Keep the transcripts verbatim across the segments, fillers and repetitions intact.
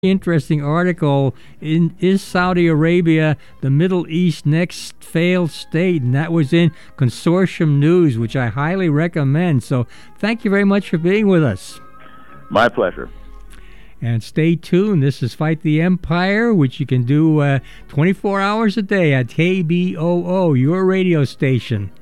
interesting article in Is Saudi Arabia the Middle East next failed state? And that was in Consortium News, which I highly recommend. So thank you very much for being with us. My pleasure. And stay tuned. This is Fight the Empire, which you can do uh, twenty-four hours a day at K B O O, your radio station.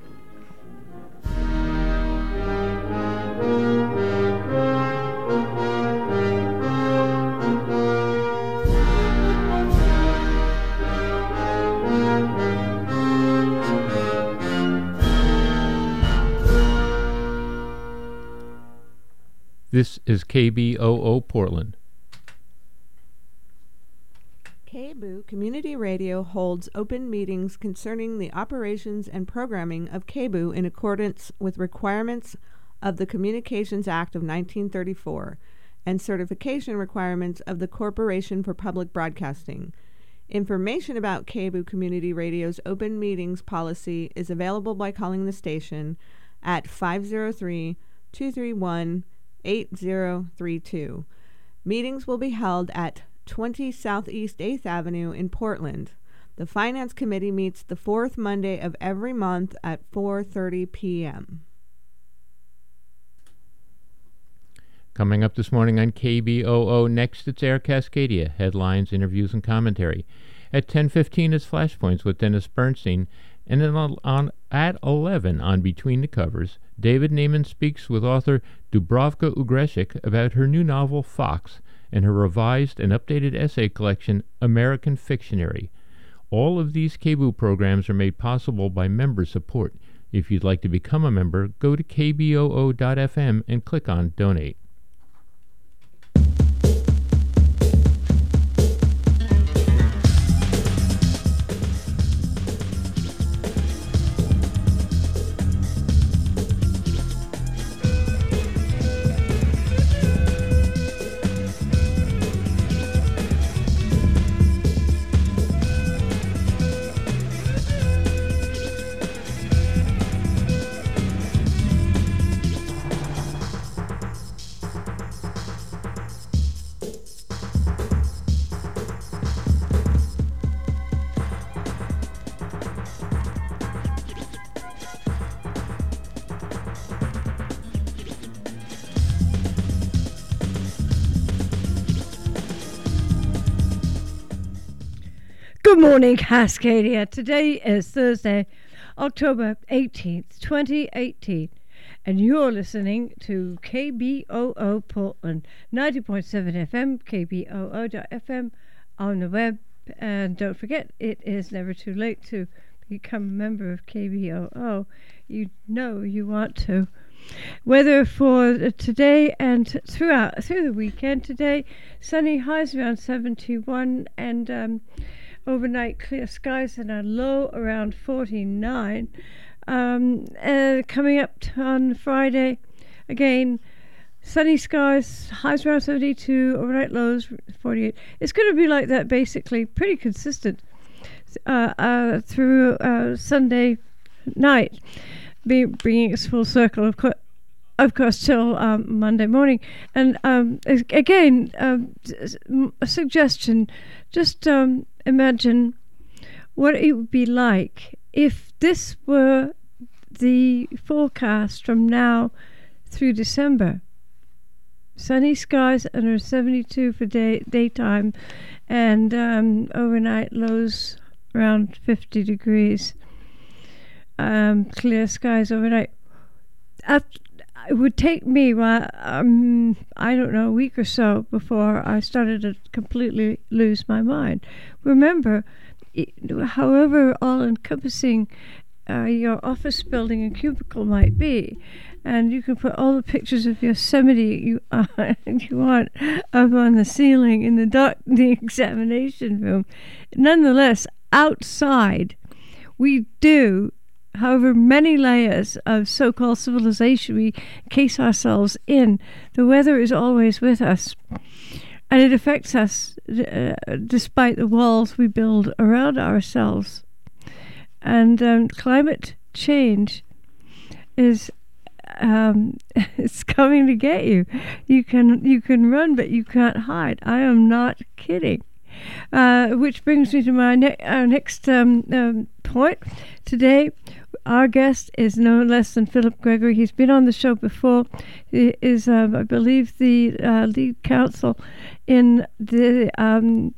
This is K B O O Portland. K B O O Community Radio holds open meetings concerning the operations and programming of K B O O in accordance with requirements of the Communications Act of nineteen thirty-four and certification requirements of the Corporation for Public Broadcasting. Information about K B O O Community Radio's open meetings policy is available by calling the station at five oh three, two three one, eight oh three two. Meetings will be held at twenty Southeast eighth Avenue in Portland. The Finance Committee meets the fourth Monday of every month at four thirty p.m. Coming up this morning on K B O O, next it's Air Cascadia, headlines, interviews, and commentary. At ten fifteen it's Flashpoints with Dennis Bernstein, and then on, on at eleven on Between the Covers, David Naiman speaks with author Dubravka Ugresic about her new novel Fox and her revised and updated essay collection American Fictionary. All of these K B O O programs are made possible by member support. If you'd like to become a member, go to k b o o dot f m and click on Donate. Good morning, Cascadia. Today is Thursday, October eighteenth, twenty eighteen, and you're listening to K B O O Portland, ninety point seven F M, k b o o dot f m on the web. And don't forget, it is never too late to become a member of K B O O. You know you want to. Weather for today and throughout through the weekend today, sunny, highs around seventy-one, and um, overnight clear skies and a low around forty-nine. Um, uh, coming up t- on Friday, again, sunny skies, highs around seventy-two, overnight lows forty-eight. It's going to be like that basically, pretty consistent uh, uh, through uh, Sunday night, be, bringing us full circle, of course. Of course, till um, Monday morning. And um, again, um, a suggestion, just um, imagine what it would be like if this were the forecast from now through December. Sunny skies under seventy-two for day daytime, and um, overnight lows around fifty degrees. Um, clear skies overnight. After, it would take me, well, um, I don't know, a week or so before I started to completely lose my mind. Remember, however all-encompassing uh, your office building and cubicle might be, and you can put all the pictures of Yosemite you, uh, you want up on the ceiling in the, doc- the examination room. Nonetheless, outside, we do however many layers of so-called civilization we case ourselves in, the weather is always with us. And it affects us uh, despite the walls we build around ourselves. And um, climate change is um, it's coming to get you. You can you can run, but you can't hide. I am not kidding. Uh, which brings me to my ne- our next um, um, point today. Our guest is no less than Philip Gregory. He's been on the show before. He is, um, I believe, the uh, lead counsel in the um,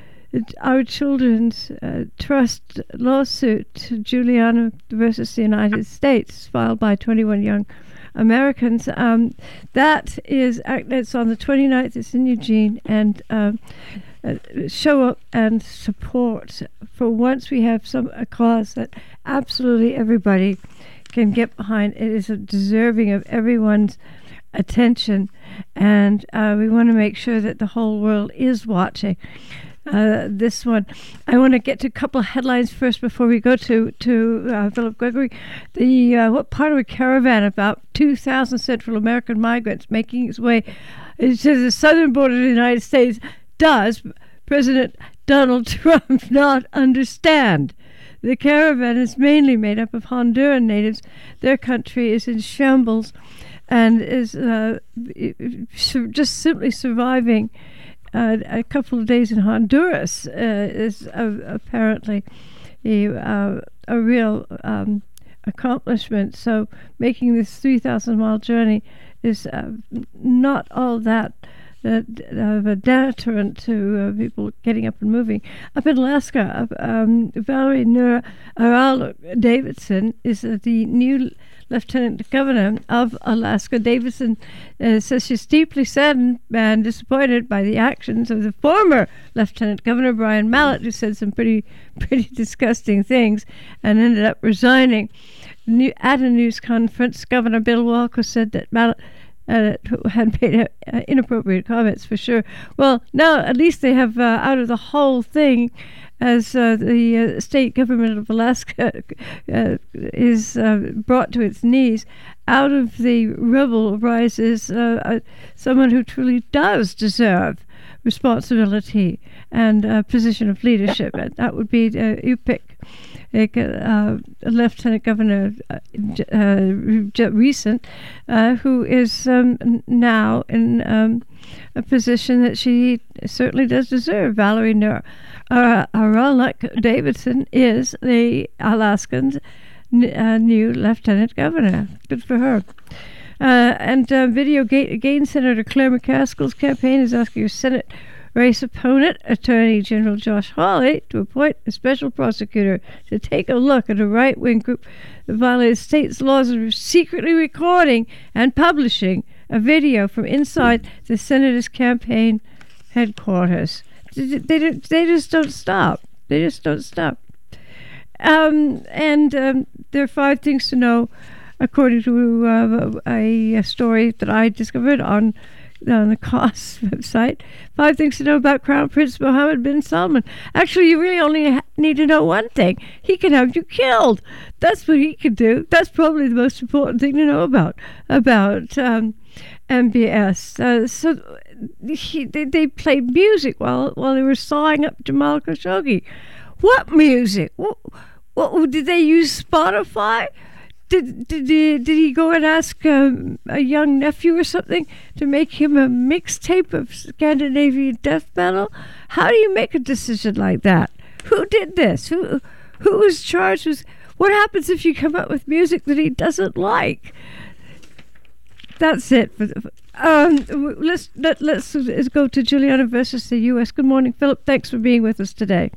Our Children's uh, Trust lawsuit, Juliana versus the United States, filed by twenty-one young Americans. Um, that is, it's on the twenty-ninth. It's in Eugene, and um, uh, show up and support. For once, we have some a cause that absolutely everybody can get behind. It is deserving of everyone's attention, and uh, we want to make sure that the whole world is watching uh, this one. I want to get to a couple of headlines first before we go to to uh, Philip Gregory. The uh, what part of a caravan, about two thousand Central American migrants making its way to the southern border of the United States, does President Donald Trump not understand? The caravan is mainly made up of Honduran natives. Their country is in shambles and is uh, just simply surviving. Uh, a couple of days in Honduras uh, is uh, apparently a, uh, a real um, accomplishment. So making this three thousand mile journey is uh, not all that uh, of a deterrent to uh, people getting up and moving. Up in Alaska, um, Valerie Nur Aral Davidson is uh, the new Lieutenant Governor of Alaska. Davidson uh, says she's deeply saddened and disappointed by the actions of the former Lieutenant Governor Brian Mallett, who said some pretty, pretty disgusting things and ended up resigning. New, at a news conference, Governor Bill Walker said that Mallett uh, had made uh, uh, inappropriate comments, for sure. Well, now at least they have uh, out of the whole thing, as uh, the uh, state government of Alaska uh, is uh, brought to its knees. Out of the rubble rises uh, uh, someone who truly does deserve responsibility and a position of leadership. And that would be uh, Yupik, uh, Lieutenant Governor uh, uh, recent, uh, who is um, now in um, a position that she certainly does deserve. Valerie Nur Uh, Aral Davidson is the Alaskan's n- uh, new lieutenant governor. Good for her. Uh, and uh, video ga- again, Senator Claire McCaskill's campaign is asking her Senate race opponent, Attorney General Josh Hawley, to appoint a special prosecutor to take a look at a right-wing group that violated state's laws of secretly recording and publishing a video from inside the senator's campaign headquarters. They, they, they just don't stop. They just don't stop. Um, and um, there are five things to know, according to uh, a, a story that I discovered on, on the C O S website. Five things to know about Crown Prince Mohammed bin Salman. Actually, you really only ha- need to know one thing. He can have you killed. That's what he can do. That's probably the most important thing to know about, about um, M B S. Uh, so he, they, they played music while while they were sawing up Jamal Khashoggi. What music? What, what did they use? Spotify? Did did did, did he go and ask um, a young nephew or something to make him a mixtape of Scandinavian death metal? How do you make a decision like that? Who did this? Who who was charged with? What happens if you come up with music that he doesn't like? That's it. For the, um, let's let, let's let's go to Juliana versus the U S Good morning, Philip. Thanks for being with us today.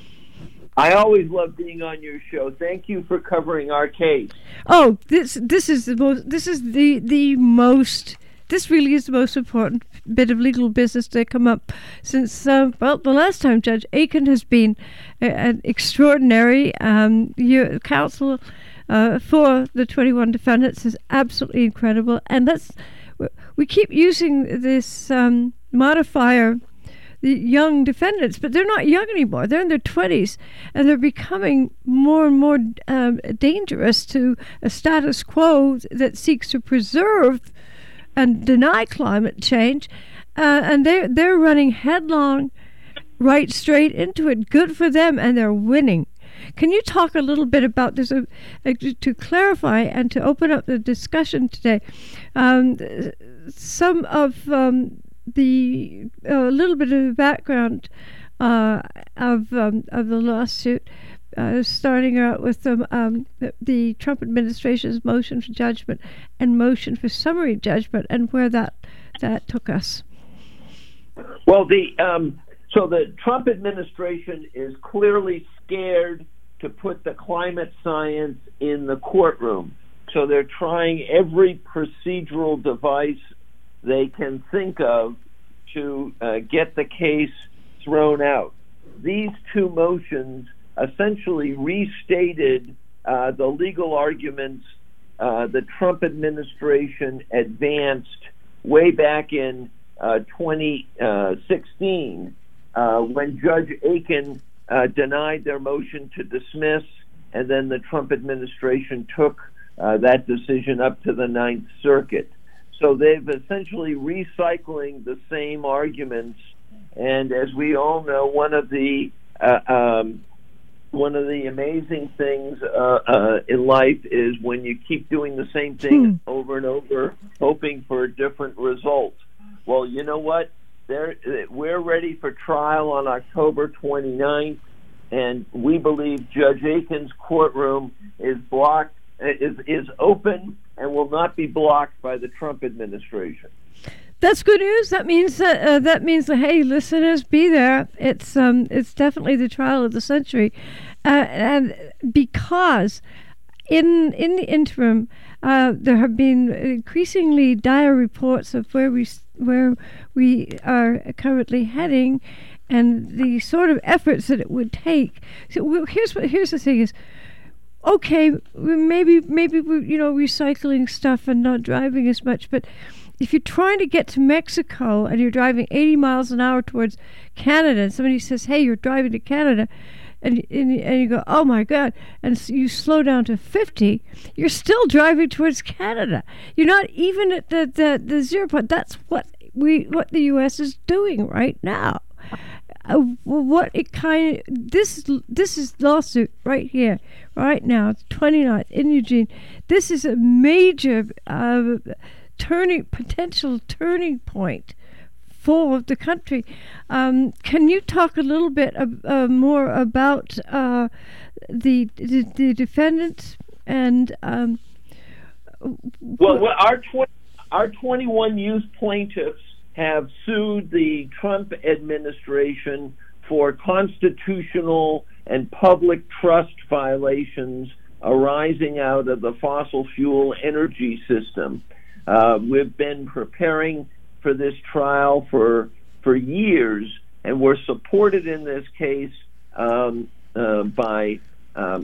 I always love being on your show. Thank you for covering our case. Oh, this this is the most. This is the the most. This really is the most important bit of legal business to come up since uh, well the last time Judge Aiken has been uh, an extraordinary um, year, counsel. Uh, for the twenty-one defendants is absolutely incredible, and that's we keep using this um, modifier, the young defendants, but they're not young anymore. They're in their twenties, and they're becoming more and more um, dangerous to a status quo that seeks to preserve and deny climate change, uh, and they're they're running headlong, right straight into it. Good for them, and they're winning. Can you talk a little bit about this uh, uh, to clarify and to open up the discussion today? Um, some of um, the a uh, little bit of the background uh, of um, of the lawsuit. Uh, starting out with the, um, the, the Trump administration's motion for judgment and motion for summary judgment, and where that that took us. Well, the um, so the Trump administration is clearly scared to put the climate science in the courtroom. So they're trying every procedural device they can think of to uh, get the case thrown out. These two motions essentially restated uh, the legal arguments uh, the Trump administration advanced way back in uh, twenty sixteen uh, when Judge Aiken uh, denied their motion to dismiss, and then the Trump administration took uh, that decision up to the Ninth Circuit. So they've essentially recycling the same arguments, and as we all know, one of the uh, um, One of the amazing things uh, uh, in life is when you keep doing the same thing Hmm. over and over, hoping for a different result. Well, you know what? There, we're ready for trial on October twenty-ninth, and we believe Judge Aiken's courtroom is blocked, is is open, and will not be blocked by the Trump administration. That's good news. That means that uh, that means that, hey, listeners, be there. It's um it's definitely the trial of the century, uh, and because in in the interim, uh, there have been increasingly dire reports of where we where we are currently heading, and the sort of efforts that it would take. So here's what here's the thing is. Okay, maybe maybe we you know recycling stuff and not driving as much, but if you're trying to get to Mexico and you're driving eighty miles an hour towards Canada, and somebody says, "Hey, you're driving to Canada," and and, and you go, "Oh my God," and so you slow down to fifty, you're still driving towards Canada. You're not even at the the, the zero point. That's what we what the U S is doing right now. Uh, what it kind of this this is lawsuit right here, right now, twenty-ninth in Eugene. This is a major uh, turning potential turning point for the country. Um, can you talk a little bit uh, uh, more about uh, the, the the defendants and um, well, well, our tw- our twenty-one youth plaintiffs have sued the Trump administration for constitutional and public trust violations arising out of the fossil fuel energy system. Uh, we've been preparing for this trial for for years, and we're supported in this case um, uh, by um,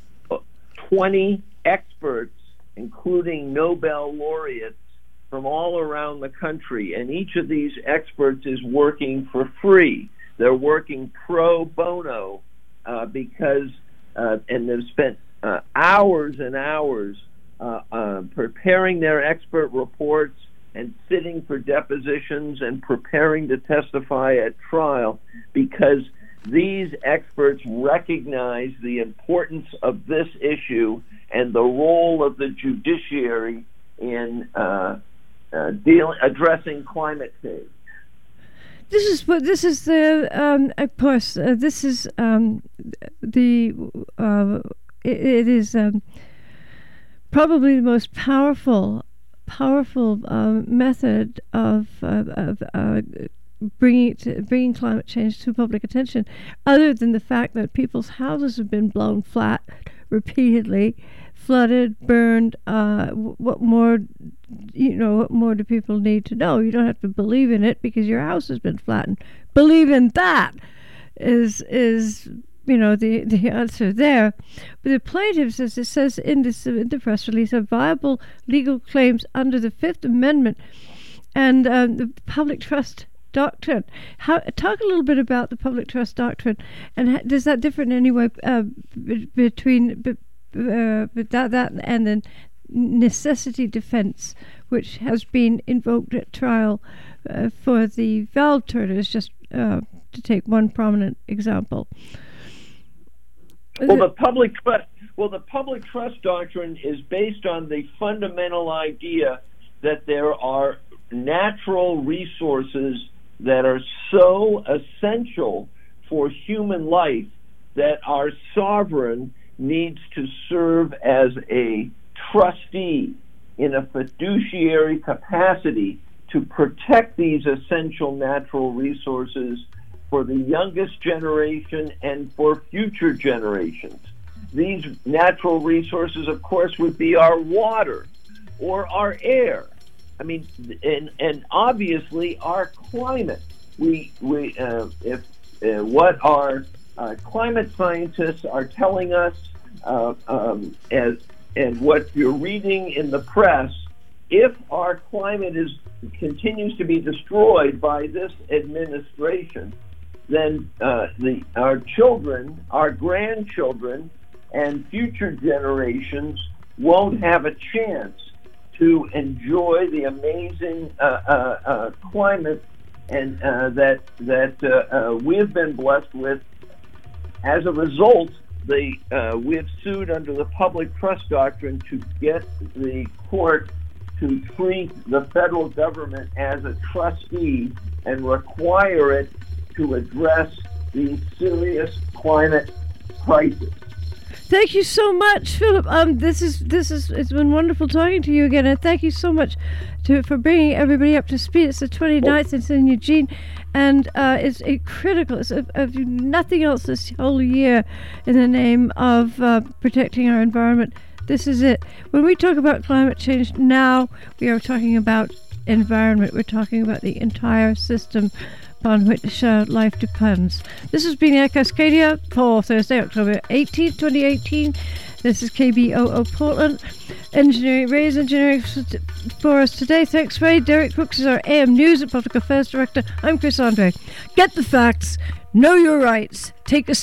twenty experts, including Nobel laureates from all around the country, and each of these experts is working for free. They're working pro bono uh, because, uh, and they've spent uh, hours and hours uh, uh, preparing their expert reports and sitting for depositions and preparing to testify at trial, because these experts recognize the importance of this issue and the role of the judiciary in uh, Uh, deal, addressing climate change. This is what this is the um, of course uh, this is um, the uh, it, it is um, probably the most powerful powerful uh, method of uh, of uh, bringing to, bringing climate change to public attention, other than the fact that people's houses have been blown flat repeatedly, flooded, burned. Uh, what more, you know, what more do people need to know? You don't have to believe in it because your house has been flattened. Believe in that is, is you know, the, the answer there. But the plaintiffs, as it says in, this, in the press release, have viable legal claims under the Fifth Amendment and um, the public trust doctrine. How, talk a little bit about the public trust doctrine, and how, does that differ in any way uh, b- between... B- Uh, but that, that and then necessity defense, which has been invoked at trial uh, for the valve turners, just uh, to take one prominent example. Well, the public trust. Well, the public trust doctrine is based on the fundamental idea that there are natural resources that are so essential for human life that our sovereign needs to serve as a trustee in a fiduciary capacity to protect these essential natural resources for the youngest generation and for future generations. These natural resources, of course, would be our water or our air. I mean, and and obviously our climate. We we uh, if uh, what our uh, climate scientists are telling us, uh, um, as and what you're reading in the press, if our climate is continues to be destroyed by this administration, then uh, the our children, our grandchildren, and future generations won't have a chance to enjoy the amazing uh, uh, uh, climate and uh, that that uh, uh, we've been blessed with. As a result, the uh, we've sued under the public trust doctrine to get the court to treat the federal government as a trustee and require it to address the serious climate crisis. Thank you so much, Philip. Um, this is this is it's been wonderful talking to you again, and thank you so much to for bringing everybody up to speed. It's the twenty-ninth. It's in Eugene, and uh, it's a critical. It's a, a, nothing else this whole year in the name of uh, protecting our environment. This is it. When we talk about climate change now, we are talking about environment. We're talking about the entire system upon which uh, life depends. This has been Air Cascadia for Thursday, October eighteenth, twenty eighteen. This is K B O O Portland. Engineering, Ray's engineering for us today. Thanks, Ray. Derek Brooks is our A M News and Public Affairs Director. I'm Chris Andre. Get the facts. Know your rights. Take a